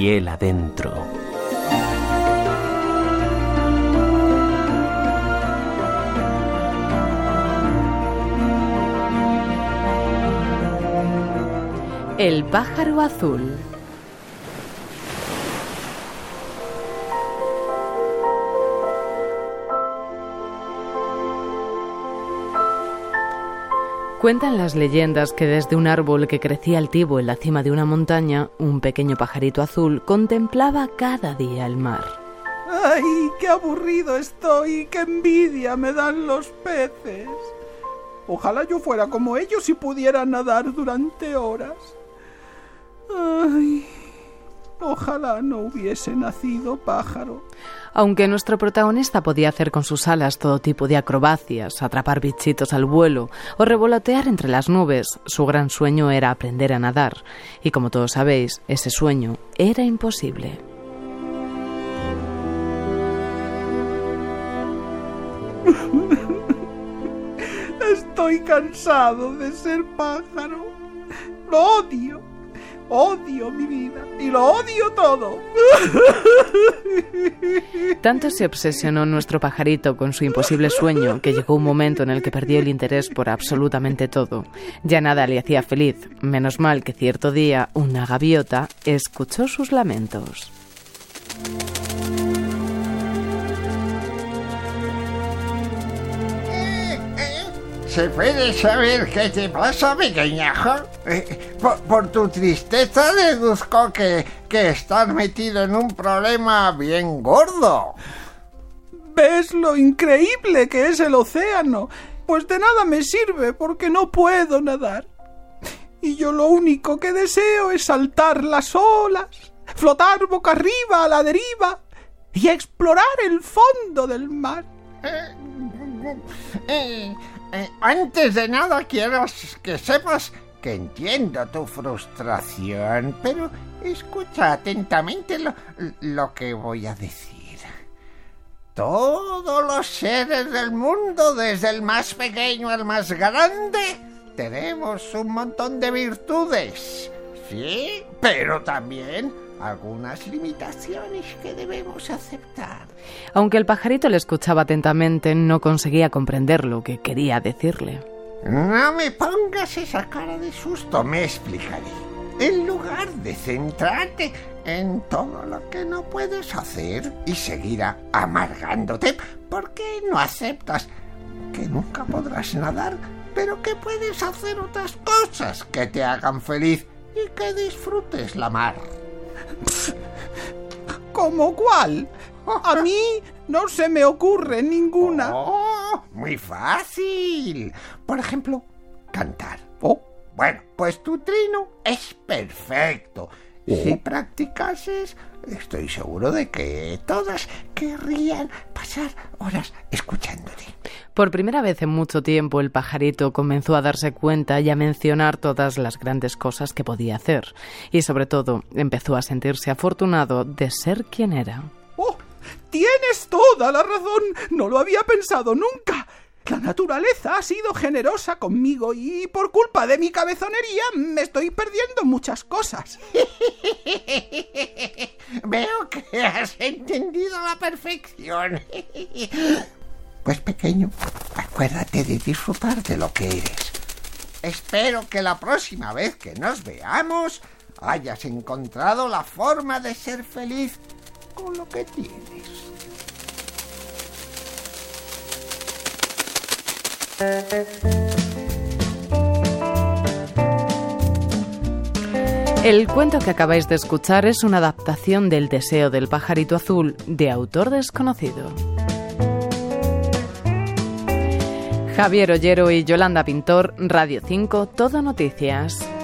y él adentro. El pájaro azul. Cuentan las leyendas que desde un árbol que crecía altivo en la cima de una montaña, un pequeño pajarito azul contemplaba cada día el mar. ¡Ay, qué aburrido estoy! ¡Qué envidia me dan los peces! Ojalá yo fuera como ellos y pudiera nadar durante horas. ¡Ay! Ojalá no hubiese nacido pájaro. Aunque nuestro protagonista podía hacer con sus alas todo tipo de acrobacias, atrapar bichitos al vuelo o revolotear entre las nubes, su gran sueño era aprender a nadar. Y como todos sabéis, ese sueño era imposible. Estoy cansado de ser pájaro. Lo odio. Odio mi vida y lo odio todo. Tanto se obsesionó nuestro pajarito con su imposible sueño que llegó un momento en el que perdió el interés por absolutamente todo. Ya nada le hacía feliz. Menos mal que cierto día una gaviota escuchó sus lamentos. ¿Se puede saber qué te pasa, pequeñajo? Por tu tristeza deduzco que estás metido en un problema bien gordo. ¿Ves lo increíble que es el océano? Pues de nada me sirve porque no puedo nadar. Y yo lo único que deseo es saltar las olas, flotar boca arriba a la deriva y explorar el fondo del mar. Antes de nada quiero que sepas que entiendo tu frustración, pero escucha atentamente lo que voy a decir. Todos los seres del mundo, desde el más pequeño al más grande, tenemos un montón de virtudes, sí, pero también algunas limitaciones que debemos aceptar. Aunque el pajarito le escuchaba atentamente, no conseguía comprender lo que quería decirle. No me pongas esa cara de susto, me explicaré. En lugar de centrarte en todo lo que no puedes hacer y seguir amargándote, ¿por qué no aceptas que nunca podrás nadar, pero que puedes hacer otras cosas que te hagan feliz y que disfrutes la mar? ¿Cómo cuál? A mí no se me ocurre ninguna. ¡Oh! Muy fácil. Por ejemplo, cantar. Oh. Bueno, pues tu trino es perfecto. Si practicases, estoy seguro de que todas querrían pasar horas escuchándote. Por primera vez en mucho tiempo, el pajarito comenzó a darse cuenta y a mencionar todas las grandes cosas que podía hacer. Y sobre todo, empezó a sentirse afortunado de ser quien era. ¡Oh! Tienes toda la razón. No lo había pensado nunca. La naturaleza ha sido generosa conmigo y por culpa de mi cabezonería me estoy perdiendo muchas cosas. Veo que has entendido a la perfección. Pues pequeño, acuérdate de disfrutar de lo que eres. Espero que la próxima vez que nos veamos hayas encontrado la forma de ser feliz con lo que tienes. El cuento que acabáis de escuchar es una adaptación del Deseo del pajarito azul, de autor desconocido. Javier Ollero y Yolanda Pintor, Radio 5, Todo Noticias.